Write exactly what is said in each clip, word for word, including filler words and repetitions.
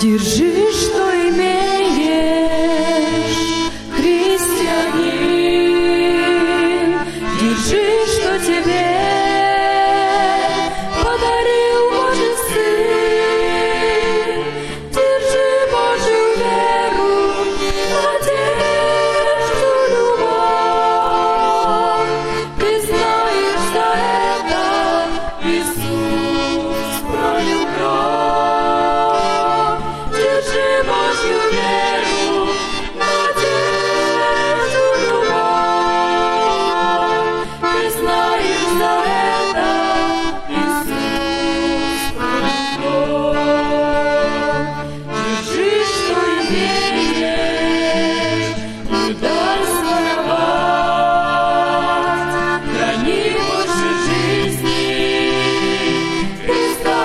Держи, что имеешь, христианин, держи, что тебе подарил Божий Сын. Держи Божью веру, надежду, любовь. Ты знаешь, за это Иисус пролил кровь. Держи Божью веру, надежду, любовь. Ты знаешь, за это Иисус пролил кровь. Держи, что имеешь, не дай своровать. Храни больше жизни, Христа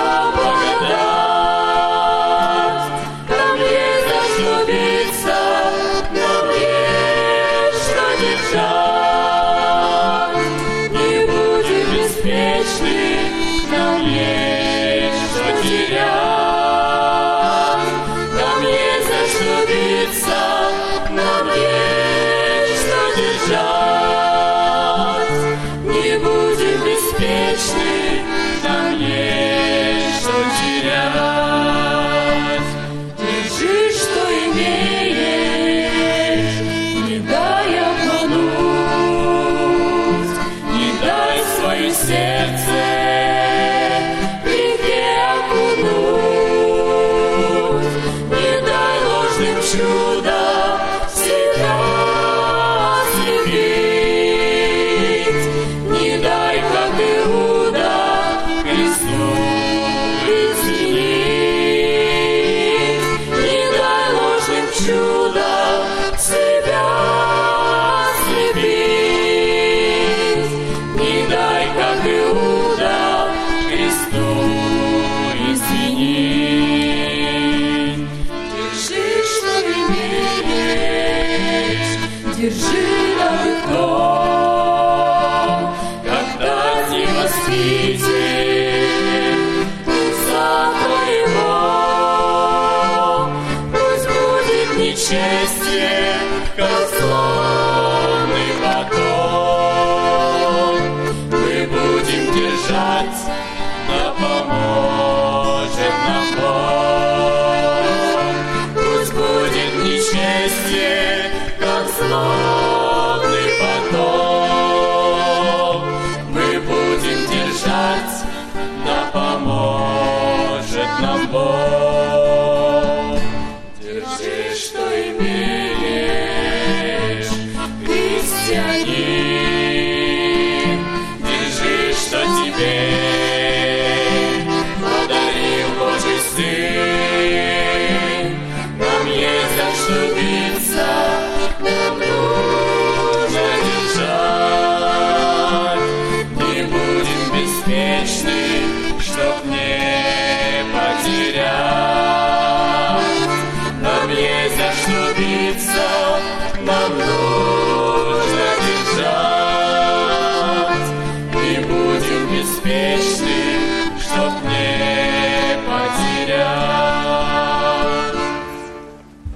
благодать. Нам есть за что биться, нам есть что держать. Не будем беспечны, нам есть что терять. Нам есть за что биться, нам есть что держать. Не будем беспечны, нам есть что терять. Держи, что имеешь, не дай обмануть, не дай свое сердце в грехе окунуть, не дай ложным чудом себя ослепить, не дай, как Иуда, Христу изменить, не дай ложным чудом себя ослепить, не дай, как Иуда, Христу изменить. Держи, что имеешь, держи добротом, когда зима светит лица твоего. Пусть будет нечестие, как злобный поток. Мы будем держать на помощь.